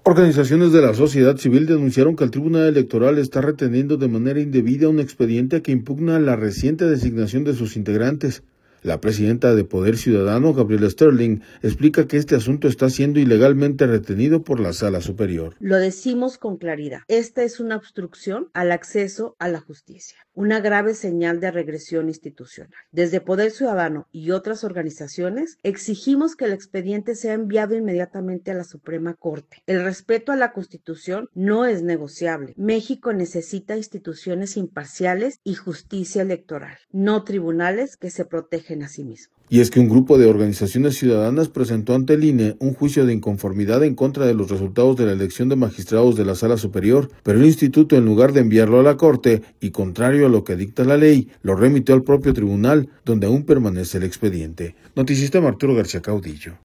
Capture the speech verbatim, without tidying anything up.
Organizaciones de la sociedad civil denunciaron que el Tribunal Electoral está reteniendo de manera indebida un expediente que impugna la reciente designación de sus integrantes. La presidenta de Poder Ciudadano, Gabriela Sterling, explica que este asunto está siendo ilegalmente retenido por la Sala Superior. Lo decimos con claridad. Esta es una obstrucción al acceso a la justicia, una grave señal de regresión institucional. Desde Poder Ciudadano y otras organizaciones, exigimos que el expediente sea enviado inmediatamente a la Suprema Corte. El respeto a la Constitución no es negociable. México necesita instituciones imparciales y justicia electoral, no tribunales que se protegen a sí mismo. Y es que un grupo de organizaciones ciudadanas presentó ante el I N E un juicio de inconformidad en contra de los resultados de la elección de magistrados de la Sala Superior, pero el instituto, en lugar de enviarlo a la Corte, y contrario a lo que dicta la ley, lo remitió al propio tribunal, donde aún permanece el expediente. Noticista Arturo García Caudillo.